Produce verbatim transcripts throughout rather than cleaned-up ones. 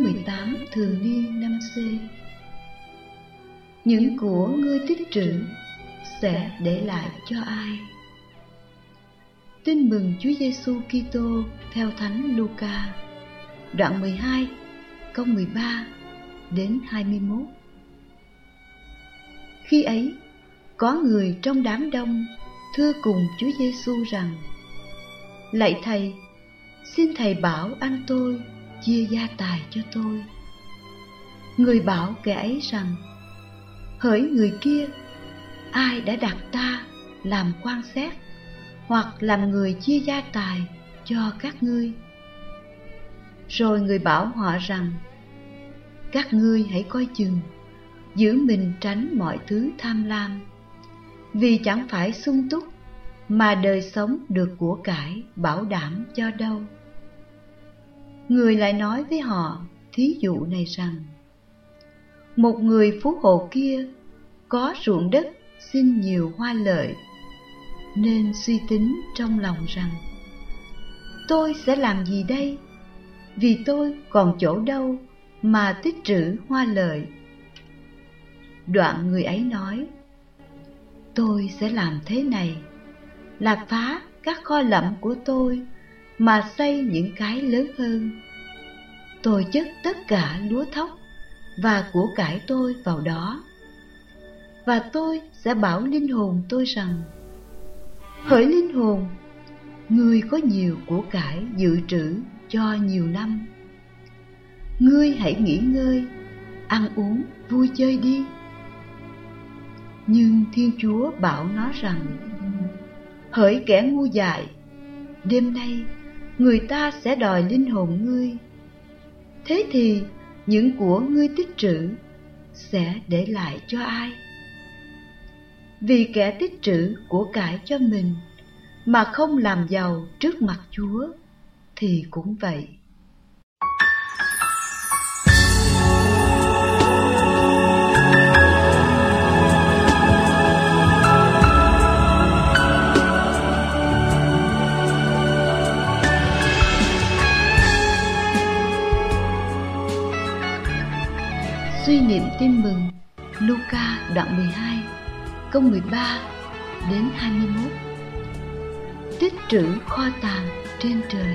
mười tám thường niên năm C. Những của ngươi tích trữ sẽ để lại cho ai? Tin mừng Chúa Giêsu Kitô theo Thánh Luca, đoạn mười hai, câu mười ba đến hai mươi mốt. Khi ấy, có người trong đám đông thưa cùng Chúa Giêsu rằng: Lạy Thầy, xin Thầy bảo anh tôi chia gia tài cho tôi. Người bảo kẻ ấy rằng: Hỡi người kia, ai đã đặt ta làm quan xét hoặc làm người chia gia tài cho các ngươi? Rồi người bảo họ rằng: Các ngươi hãy coi chừng, giữ mình tránh mọi thứ tham lam, vì chẳng phải sung túc mà đời sống được của cải bảo đảm cho đâu. Người lại nói với họ thí dụ này rằng: Một người phú hộ kia có ruộng đất xin nhiều hoa lợi, nên suy tính trong lòng rằng: Tôi sẽ làm gì đây? Vì tôi còn chỗ đâu mà tích trữ hoa lợi. Đoạn người ấy nói: Tôi sẽ làm thế này, là phá các kho lẫm của tôi mà xây những cái lớn hơn. Tôi chất tất cả lúa thóc và của cải tôi vào đó. Và tôi sẽ bảo linh hồn tôi rằng: Hỡi linh hồn, ngươi có nhiều của cải dự trữ cho nhiều năm. Ngươi hãy nghỉ ngơi, ăn uống, vui chơi đi. Nhưng Thiên Chúa bảo nó rằng: Hỡi kẻ ngu dại, đêm nay người ta sẽ đòi linh hồn ngươi. Thế thì những của ngươi tích trữ sẽ để lại cho ai? Vì kẻ tích trữ của cải cho mình mà không làm giàu trước mặt Chúa thì cũng vậy. Suy niệm tin mừng Luca đoạn mười hai, câu mười ba đến hai mươi mốt. Tích trữ kho tàng trên trời.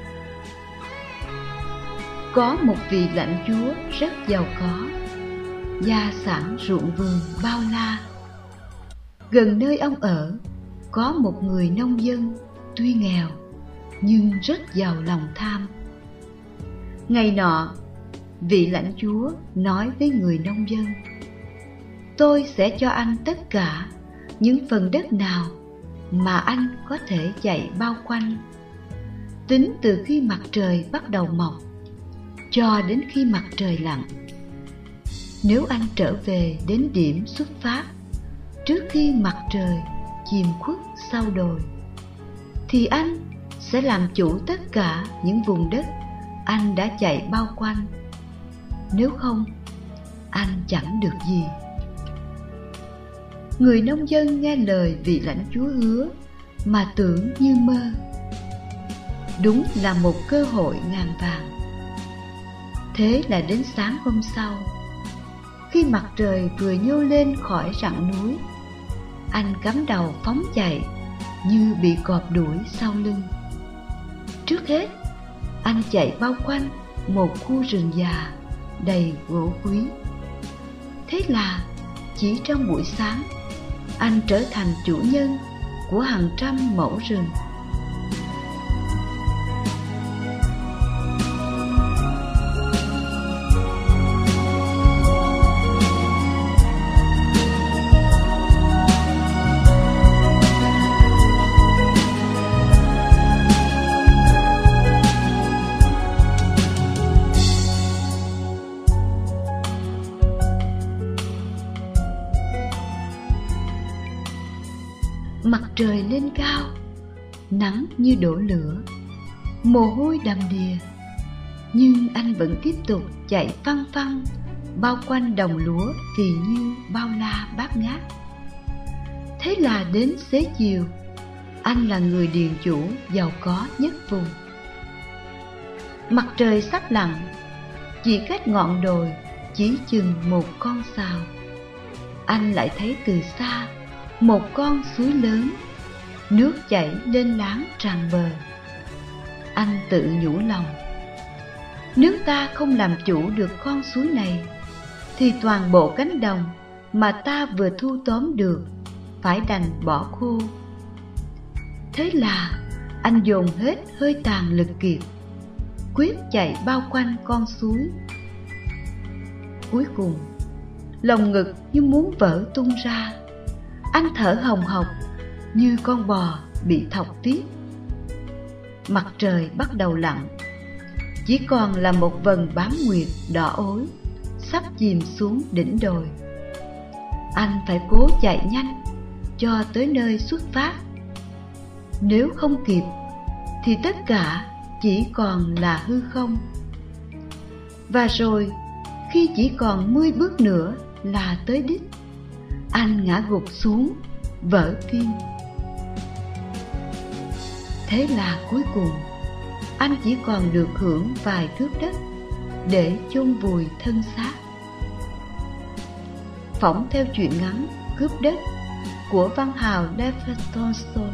Có một vị lãnh chúa rất giàu có, gia sản ruộng vườn bao la. Gần nơi ông ở có một người nông dân tuy nghèo nhưng rất giàu lòng tham. Ngày nọ, vị lãnh chúa nói với người nông dân: Tôi sẽ cho anh tất cả những phần đất nào mà anh có thể chạy bao quanh, tính từ khi mặt trời bắt đầu mọc cho đến khi mặt trời lặn. Nếu anh trở về đến điểm xuất phát trước khi mặt trời chìm khuất sau đồi, thì anh sẽ làm chủ tất cả những vùng đất anh đã chạy bao quanh. Nếu không, anh chẳng được gì. Người nông dân nghe lời vị lãnh chúa hứa mà tưởng như mơ. Đúng là một cơ hội ngàn vàng. Thế là đến sáng hôm sau, khi mặt trời vừa nhô lên khỏi rặng núi, anh cắm đầu phóng chạy như bị cọp đuổi sau lưng. Trước hết, anh chạy bao quanh một khu rừng già đầy gỗ quý. Thế là chỉ trong buổi sáng, anh trở thành chủ nhân của hàng trăm mẫu rừng. Mặt trời lên cao, nắng như đổ lửa, mồ hôi đầm đìa, nhưng anh vẫn tiếp tục chạy phăng phăng bao quanh đồng lúa vì nhiêu bao la bát ngát. Thế là đến xế chiều, anh là người điền chủ giàu có nhất vùng. Mặt trời sắp lặn, chỉ cách ngọn đồi chỉ chừng một con sào, anh lại thấy từ xa một con suối lớn, nước chảy lên láng tràn bờ. Anh tự nhủ lòng, nếu ta không làm chủ được con suối này, thì toàn bộ cánh đồng mà ta vừa thu tóm được phải đành bỏ khô. Thế là anh dồn hết hơi tàn lực kiệt, quyết chạy bao quanh con suối. Cuối cùng, lồng ngực như muốn vỡ tung ra, anh thở hồng hộc như con bò bị thọc tiết. Mặt trời bắt đầu lặn, chỉ còn là một vầng bán nguyệt đỏ ối sắp chìm xuống đỉnh đồi. Anh phải cố chạy nhanh cho tới nơi xuất phát. Nếu không kịp thì tất cả chỉ còn là hư không. Và rồi, khi chỉ còn mười bước nữa là tới đích, anh ngã gục xuống, vỡ tim. Thế là cuối cùng, anh chỉ còn được hưởng vài thước đất để chôn vùi thân xác. Phỏng theo truyện ngắn Cướp đất của văn hào Lev Tolstoy.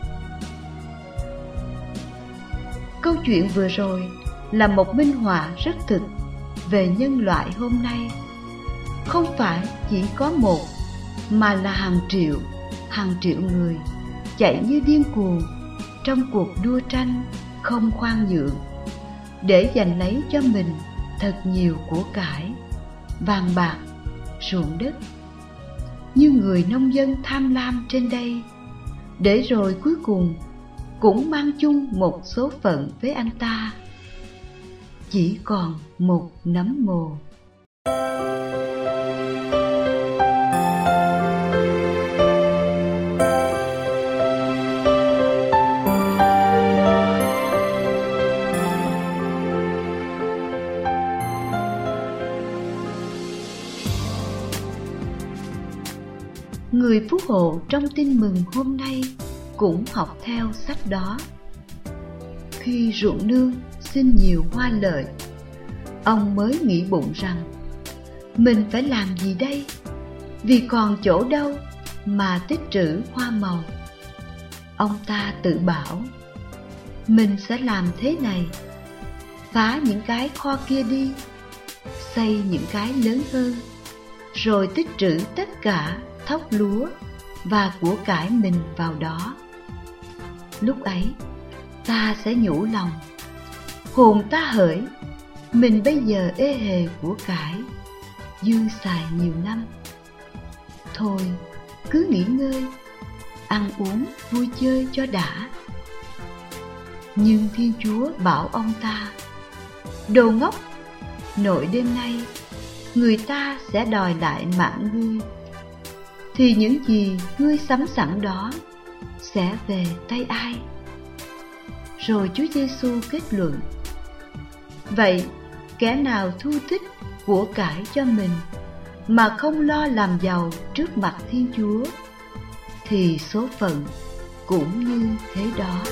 Câu chuyện vừa rồi là một minh họa rất thực về nhân loại hôm nay. Không phải chỉ có một, mà là hàng triệu, hàng triệu người chạy như điên cuồng trong cuộc đua tranh không khoan nhượng, để giành lấy cho mình thật nhiều của cải, vàng bạc, ruộng đất, như người nông dân tham lam trên đây, để rồi cuối cùng cũng mang chung một số phận với anh ta, chỉ còn một nấm mồ. Người phú hộ trong tin mừng hôm nay cũng học theo sách đó. Khi ruộng nương xin nhiều hoa lợi, ông mới nghĩ bụng rằng mình phải làm gì đây, vì còn chỗ đâu mà tích trữ hoa màu. Ông ta tự bảo, mình sẽ làm thế này: phá những cái kho kia đi, xây những cái lớn hơn, rồi tích trữ tất cả thóc lúa và của cải mình vào đó. Lúc ấy ta sẽ nhủ lòng, hồn ta hỡi, mình bây giờ ê hề của cải, dư xài nhiều năm. Thôi cứ nghỉ ngơi, ăn uống vui chơi cho đã. Nhưng Thiên Chúa bảo ông ta, đồ ngốc, nội đêm nay người ta sẽ đòi lại mạng ngươi, thì những gì ngươi sắm sẵn đó sẽ về tay ai? Rồi Chúa Giêsu kết luận, vậy kẻ nào thu tích của cải cho mình mà không lo làm giàu trước mặt Thiên Chúa, thì số phận cũng như thế đó.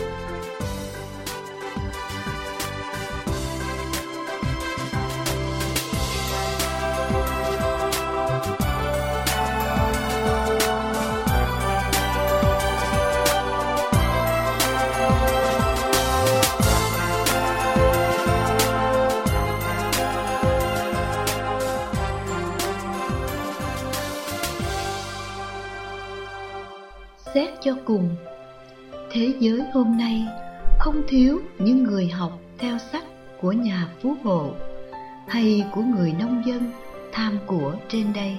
Xét cho cùng, thế giới hôm nay không thiếu những người học theo sách của nhà phú hộ hay của người nông dân tham của trên đây.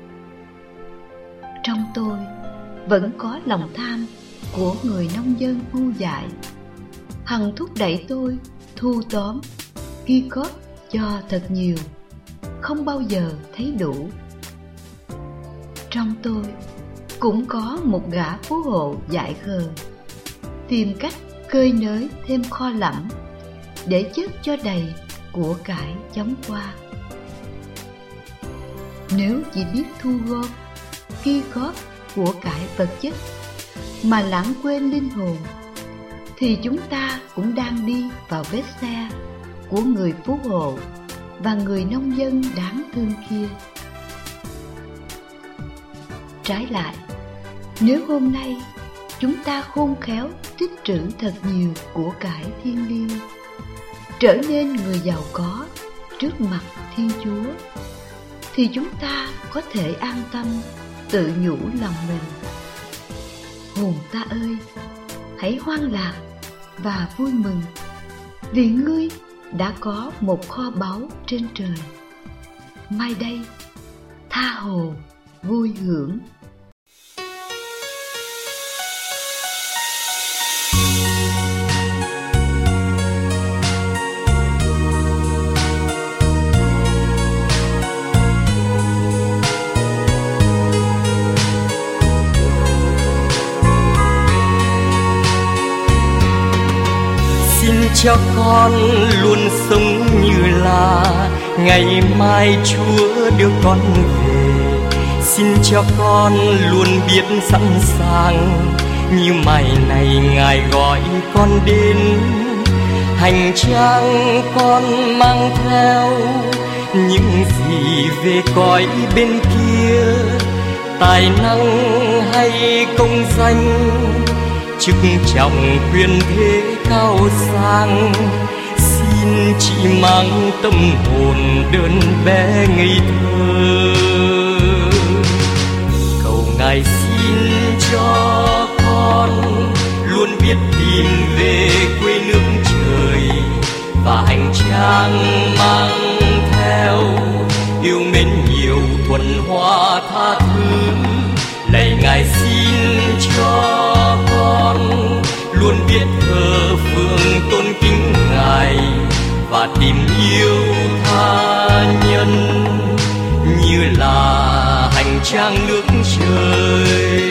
Trong tôi vẫn có lòng tham của người nông dân ngu dại, hằng thúc đẩy tôi thu tóm, ghi góp cho thật nhiều, không bao giờ thấy đủ. Trong tôi cũng có một gã phú hộ dại khờ, tìm cách cơi nới thêm kho lẫm để chất cho đầy của cải chóng qua. Nếu chỉ biết thu gom, ghi góp của cải vật chất mà lãng quên linh hồn, thì chúng ta cũng đang đi vào vết xe của người phú hộ và người nông dân đáng thương kia. Trái lại, nếu hôm nay chúng ta khôn khéo tích trữ thật nhiều của cải thiêng liêng, trở nên người giàu có trước mặt Thiên Chúa, thì chúng ta có thể an tâm tự nhủ lòng mình: hồn ta ơi, hãy hoan lạc và vui mừng, vì ngươi đã có một kho báu trên trời. Mai đây, tha hồ vui hưởng. Cho con luôn sống như là ngày mai Chúa đưa con về. Xin cho con luôn biết sẵn sàng, như mai này Ngài gọi con đến. Hành trang con mang theo những gì về cõi bên kia, tài năng hay công danh, chức trọng quyền thế cao sang. Xin chỉ mang tâm hồn đơn bé ngây thơ, cầu Ngài xin cho con luôn biết tìm về quê nước trời, và hành trang mang theo yêu mến nhiều, thuần hoa tha thứ. Lạy Ngài xin cho con luôn biết thờ phượng tôn kính Ngài, và tìm yêu tha nhân như là hành trang nước trời.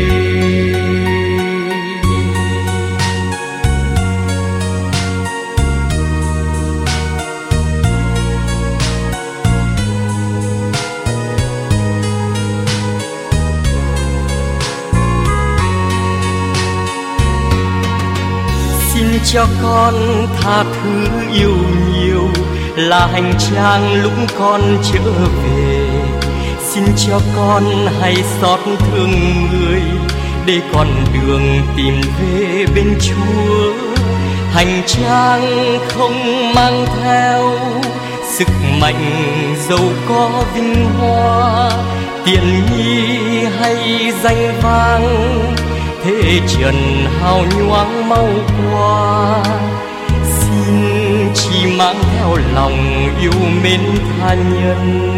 Cho con tha thứ yêu nhiều là hành trang lúc con trở về. Xin cho con hay xót thương người, để con đường tìm về bên Chúa. Hành trang không mang theo sức mạnh giàu có vinh hoa, tiện nghi hay danh vang, thế trần hào nhoáng mau qua. Xin chỉ mang theo lòng yêu mến tha nhân,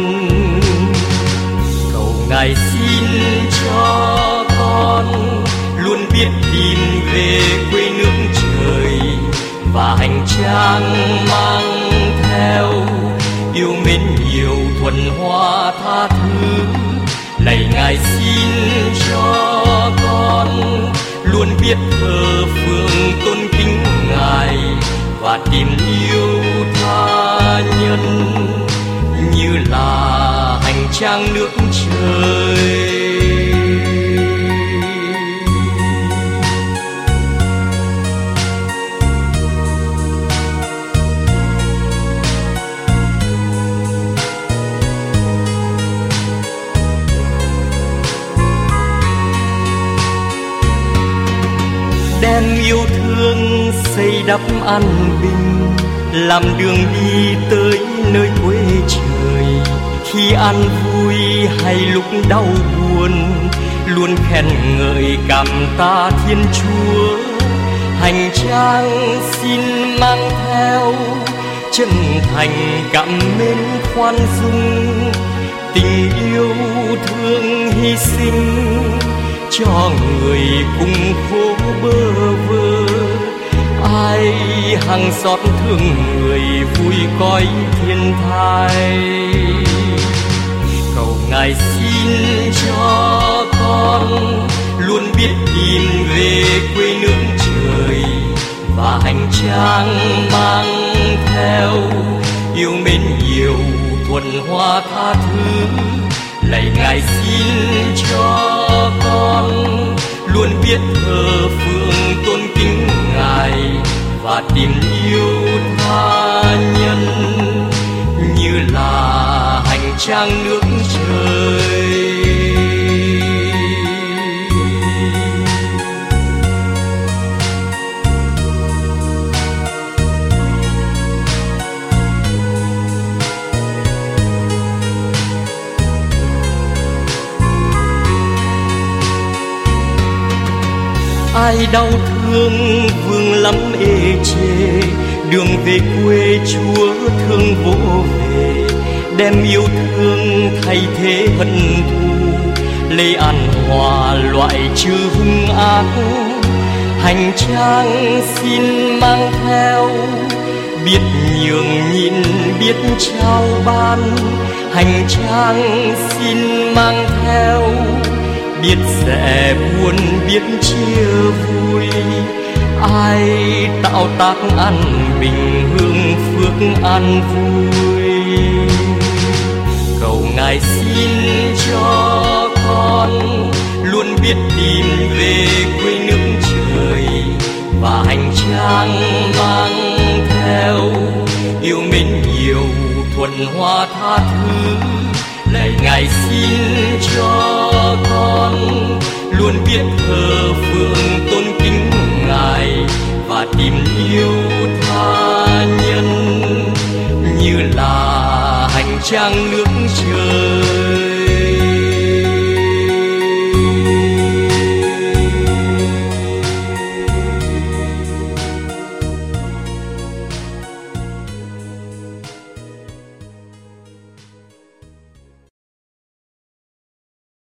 cầu Ngài xin cho con luôn biết tìm về quê nước trời, và hành trang mang theo yêu mến nhiều, thuần hoa tha thứ. Lạy Ngài xin cho con luôn biết thờ phượng tôn kính Ngài, và tìm yêu tha nhân như là hành trang nước trời. Đem yêu thương xây đắp an bình, làm đường đi tới nơi quê trời. Khi an vui hay lúc đau buồn, luôn khen ngợi cảm tạ Thiên Chúa. Hành trang xin mang theo chân thành cảm mến khoan dung, tình yêu thương hy sinh cho người cùng khổ bơ vơ. Ai hằng xót thương người vui cõi thiên thai, cầu Ngài xin cho con luôn biết tìm về quê nước trời, và hành trang mang theo yêu mến nhiều, thuần hoa tha thứ. Lạy Ngài xin cho con luôn biết thờ phượng tôn kính Ngài, và tìm yêu tha nhân trang nước trời. Ai đau thương vương lắm ê chề, đường về quê Chúa thương vỗ về, đem yêu thương thay thế hận thù, lấy an hòa loại trừ hung ác. Hành trang xin mang theo, biết nhường nhịn biết trao ban. Hành trang xin mang theo, biết sẽ buồn biết chia vui. Ai tạo tác an bình hương phước an vui. Cầu Ngài xin cho con luôn biết tìm về quê nước trời, và hành trang mang theo yêu mến nhiều thuần hoa tha thứ. Lạy Ngài xin cho con luôn biết thờ phượng tôn kính Ngài, và tìm yêu tha nhân như là hành trang nước trời.